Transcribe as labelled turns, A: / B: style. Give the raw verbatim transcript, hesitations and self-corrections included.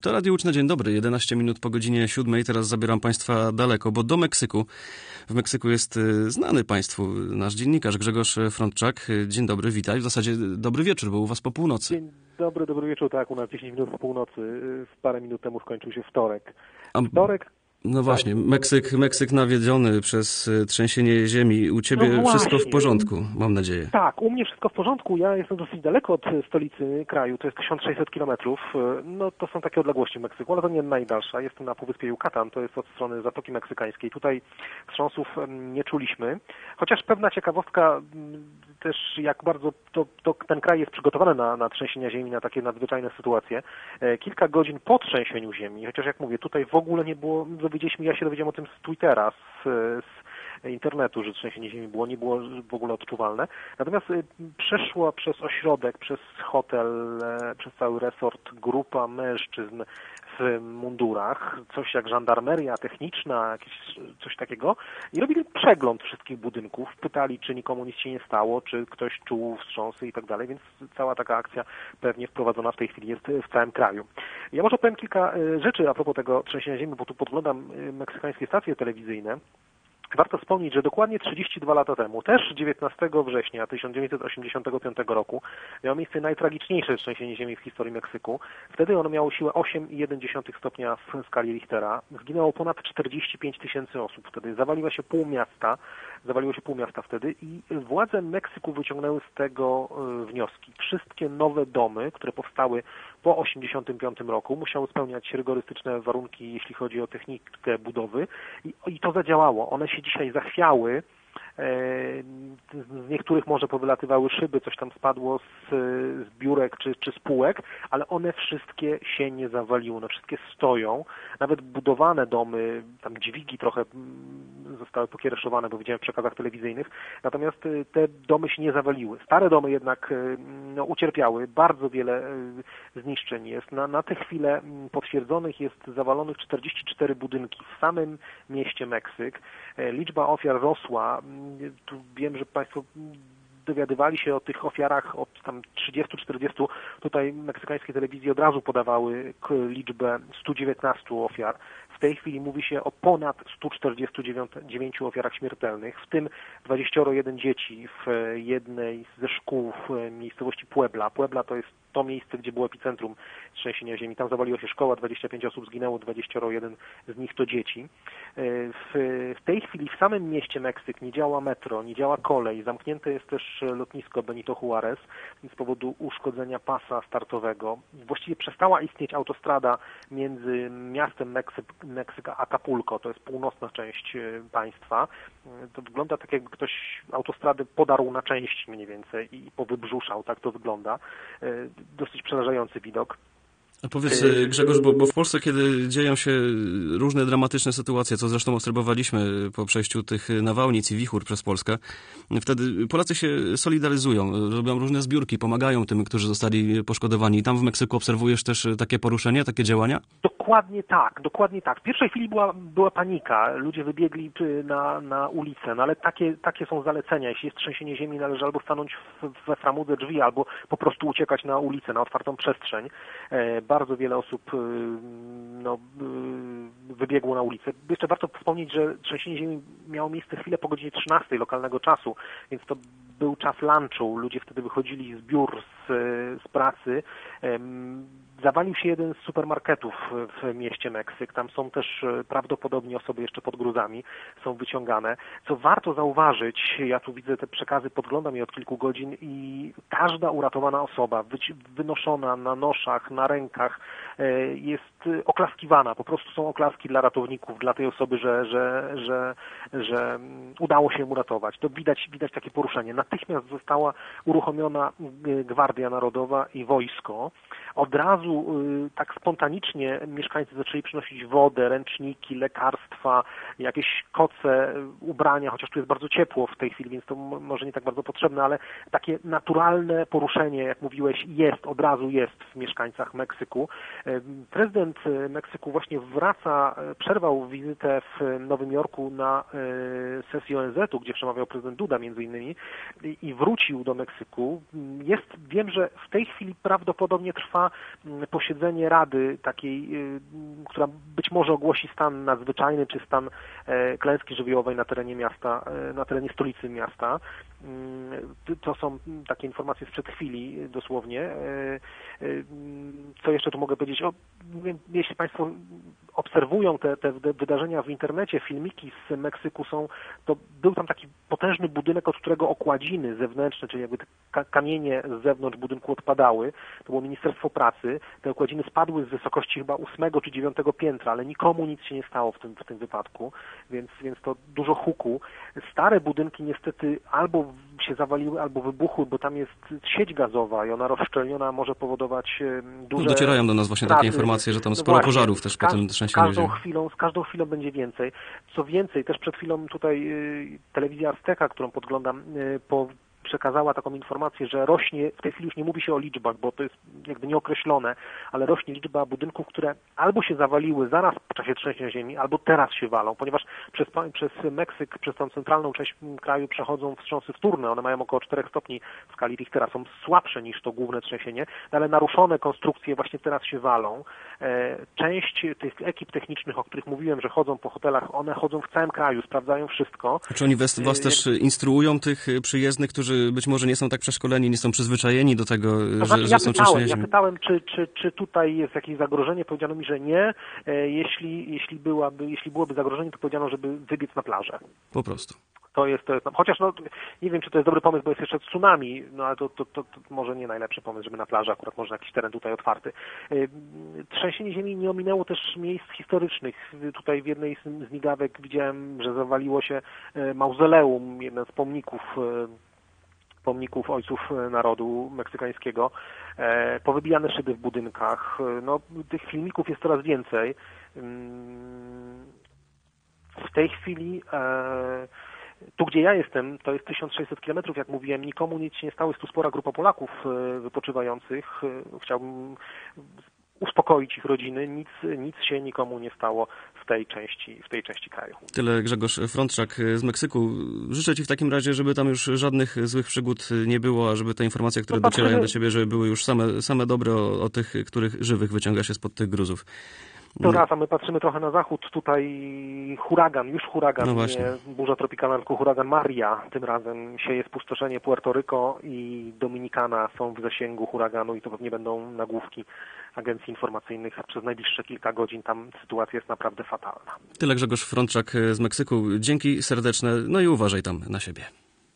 A: To Radio Łódź na dzień dobry, jedenaście minut po godzinie siódmej. Teraz zabieram Państwa daleko, bo do Meksyku. W Meksyku jest znany Państwu nasz dziennikarz Grzegorz Frądczak. Dzień dobry, witaj. W zasadzie dobry wieczór, bo u Was po północy.
B: Dzień dobry, dobry wieczór. Tak, u nas dziesięć minut po północy. Parę minut temu skończył się wtorek. Wtorek?
A: No właśnie, Meksyk, Meksyk nawiedziony przez trzęsienie ziemi. U Ciebie
B: no
A: wszystko w porządku, mam nadzieję.
B: Tak, u mnie wszystko w porządku. Ja jestem dosyć daleko od stolicy kraju, to jest tysiąc sześćset kilometrów. No to są takie odległości w Meksyku, ale to nie najdalsza. Jestem na półwyspie Yucatan, to jest od strony Zatoki Meksykańskiej. Tutaj wstrząsów nie czuliśmy, chociaż pewna ciekawostka też, jak bardzo to, to ten kraj jest przygotowany na, na trzęsienia ziemi, na takie nadzwyczajne sytuacje. Kilka godzin po trzęsieniu ziemi, chociaż jak mówię, tutaj w ogóle nie było, dowiedzieliśmy, ja się dowiedziałem o tym z Twittera, z, z internetu, że trzęsienie ziemi było, nie było w ogóle odczuwalne. Natomiast przeszła przez ośrodek, przez hotel, przez cały resort grupa mężczyzn w mundurach, coś jak żandarmeria techniczna, jakieś coś takiego, i robili przegląd wszystkich budynków, pytali, czy nikomu nic się nie stało, czy ktoś czuł wstrząsy i tak dalej, więc cała taka akcja pewnie wprowadzona w tej chwili jest w całym kraju. Ja może powiem kilka rzeczy a propos tego trzęsienia ziemi, bo tu podglądam meksykańskie stacje telewizyjne. Warto wspomnieć, że dokładnie trzydzieści dwa lata temu, też dziewiętnastego września tysiąc dziewięćset osiemdziesiątego piątego roku, miało miejsce najtragiczniejsze trzęsienie ziemi w historii Meksyku. Wtedy ono miało siłę osiem i jeden dziesiąty stopnia w skali Richtera. Zginęło ponad czterdzieści pięć tysięcy osób wtedy. Zawaliło się pół miasta, zawaliło się pół miasta wtedy i władze Meksyku wyciągnęły z tego wnioski. Wszystkie nowe domy, które powstały po osiemdziesiątym piątym roku, musiały spełniać rygorystyczne warunki, jeśli chodzi o technikę budowy, i, i to zadziałało. One się dzisiaj zachwiały, z niektórych może powylatywały szyby, coś tam spadło z, z biurek czy, czy z półek, ale one wszystkie się nie zawaliły, one wszystkie stoją. Nawet budowane domy, tam dźwigi trochę zostały pokiereszowane, bo widziałem w przekazach telewizyjnych, natomiast te domy się nie zawaliły. Stare domy jednak no, ucierpiały, bardzo wiele zniszczeń jest. Na, na tę chwilę potwierdzonych jest zawalonych czterdzieści cztery budynki w samym mieście Meksyk. Liczba ofiar rosła. Tu wiem, że Państwo dowiadywali się o tych ofiarach od tam trzydziestu czterdziestu. Tutaj meksykańskie telewizje od razu podawały liczbę stu dziewiętnastu ofiar. W tej chwili mówi się o ponad stu czterdziestu dziewięciu ofiarach śmiertelnych, w tym dwadzieścia jeden dzieci w jednej ze szkół w miejscowości Puebla. Puebla to jest to miejsce, gdzie było epicentrum trzęsienia ziemi. Tam zawaliła się szkoła, dwadzieścia pięć osób zginęło, dwadzieścia jeden z nich to dzieci. W, w tej chwili w samym mieście Meksyk nie działa metro, nie działa kolej. Zamknięte jest też lotnisko Benito Juárez z powodu uszkodzenia pasa startowego. Właściwie przestała istnieć autostrada między miastem Meksyk, Meksyk a Acapulco, to jest północna część państwa. To wygląda tak, jakby ktoś autostradę podarł na części mniej więcej i powybrzuszał, tak to wygląda. Dosyć przerażający widok.
A: A powiedz, Grzegorz, bo, bo w Polsce, kiedy dzieją się różne dramatyczne sytuacje, co zresztą obserwowaliśmy po przejściu tych nawałnic i wichur przez Polskę, wtedy Polacy się solidaryzują, robią różne zbiórki, pomagają tym, którzy zostali poszkodowani. Tam w Meksyku obserwujesz też takie poruszenie, takie działania?
B: Dokładnie tak, dokładnie tak. W pierwszej chwili była, była panika, ludzie wybiegli na, na ulicę, no ale takie, takie są zalecenia. Jeśli jest trzęsienie ziemi, należy albo stanąć we framudze drzwi, albo po prostu uciekać na ulicę, na otwartą przestrzeń. Bardzo wiele osób no, wybiegło na ulicę. Jeszcze warto wspomnieć, że trzęsienie ziemi miało miejsce chwilę po godzinie trzynastej lokalnego czasu, więc to był czas lunchu. Ludzie wtedy wychodzili z biur, z, z pracy. Zawalił się jeden z supermarketów w mieście Meksyk. Tam są też prawdopodobnie osoby jeszcze pod gruzami, są wyciągane. Co warto zauważyć, ja tu widzę te przekazy, podglądam je od kilku godzin i każda uratowana osoba, wynoszona na noszach, na rękach, jest oklaskiwana. Po prostu są oklaski dla ratowników, dla tej osoby, że, że, że, że udało się im uratować. To widać, widać takie poruszenie. Natychmiast została uruchomiona Gwardia Narodowa i wojsko. Od razu tak spontanicznie mieszkańcy zaczęli przynosić wodę, ręczniki, lekarstwa, jakieś koce, ubrania, chociaż tu jest bardzo ciepło w tej chwili, więc to może nie tak bardzo potrzebne, ale takie naturalne poruszenie, jak mówiłeś, jest, od razu jest w mieszkańcach Meksyku. Prezydent Meksyku właśnie wraca, przerwał wizytę w Nowym Jorku na sesji O N Z u, gdzie przemawiał prezydent Duda między innymi, i wrócił do Meksyku. Jest, wiem, że w tej chwili prawdopodobnie trwa posiedzenie Rady takiej, która być może ogłosi stan nadzwyczajny czy stan klęski żywiołowej na terenie miasta, na terenie stolicy miasta. To są takie informacje sprzed chwili dosłownie. Co jeszcze tu mogę powiedzieć? O, jeśli Państwo obserwują te, te wydarzenia w internecie, filmiki z Meksyku są, to był tam taki potężny budynek, od którego okładziny zewnętrzne, czyli jakby te kamienie z zewnątrz budynku odpadały. To było Ministerstwo Pracy. Te okładziny spadły z wysokości chyba ósmego czy dziewiątego piętra, ale nikomu nic się nie stało w tym, w tym wypadku, więc, więc to dużo huku. Stare budynki niestety albo się zawaliły, albo wybuchły, bo tam jest sieć gazowa i ona rozszczelniona może powodować duże...
A: No, docierają do nas właśnie
B: straty.
A: takie informacje, że tam
B: No
A: sporo
B: właśnie,
A: pożarów też po tym trzęsieniu
B: każdą
A: ziemi.
B: chwilą, z każdą chwilą będzie więcej. Co więcej, też przed chwilą tutaj y, telewizja Azteka, którą podglądam, y, po przekazała taką informację, że rośnie, w tej chwili już nie mówi się o liczbach, bo to jest jakby nieokreślone, ale rośnie liczba budynków, które albo się zawaliły zaraz w czasie trzęsienia ziemi, albo teraz się walą, ponieważ przez, przez Meksyk, przez tą centralną część kraju przechodzą wstrząsy wtórne, one mają około czterech stopni w skali Richtera, są słabsze niż to główne trzęsienie, ale naruszone konstrukcje właśnie teraz się walą. Część tych ekip technicznych, o których mówiłem, że chodzą po hotelach, one chodzą w całym kraju, sprawdzają wszystko.
A: Czy oni was, was też instruują, tych przyjezdnych, którzy być może nie są tak przeszkoleni, nie są przyzwyczajeni do tego,
B: to znaczy,
A: że,
B: ja
A: że są
B: pytałem,
A: trzęsienia?
B: Ja pytałem, czy, czy, czy tutaj jest jakieś zagrożenie, powiedziano mi, że nie. Jeśli, jeśli, byłaby, jeśli byłoby zagrożenie, to powiedziano, żeby wybiec na plażę.
A: Po prostu.
B: To jest, to jest, chociaż no, nie wiem, czy to jest dobry pomysł, bo jest jeszcze tsunami, no ale to, to, to, to może nie najlepszy pomysł, żeby na plaży, akurat może jakiś teren tutaj otwarty. Trzęsienie ziemi nie ominęło też miejsc historycznych. Tutaj w jednej z migawek widziałem, że zawaliło się mauzoleum, jeden z pomników pomników ojców narodu meksykańskiego, powybijane szyby w budynkach. No, tych filmików jest coraz więcej. W tej chwili tu, gdzie ja jestem, to jest tysiąc sześćset kilometrów, jak mówiłem, nikomu nic się nie stało, jest tu spora grupa Polaków wypoczywających. Chciałbym uspokoić ich rodziny, nic, nic się nikomu nie stało w tej części, w tej części kraju.
A: Tyle Grzegorz Frączak z Meksyku. Życzę Ci w takim razie, żeby tam już żadnych złych przygód nie było, a żeby te informacje, które no, docierają do Ciebie, żeby były już same, same dobre o, o tych, których żywych wyciąga się spod tych gruzów.
B: To raz, a my patrzymy trochę na zachód. Tutaj huragan, już huragan,
A: no
B: nie burza tropikalna, tylko huragan Maria. Tym razem sieje spustoszenie. Puerto Rico i Dominikana są w zasięgu huraganu i to pewnie będą nagłówki agencji informacyjnych. Przez najbliższe kilka godzin tam sytuacja jest naprawdę fatalna.
A: Tyle Grzegorz Frączak z Meksyku. Dzięki serdeczne, no i uważaj tam na siebie.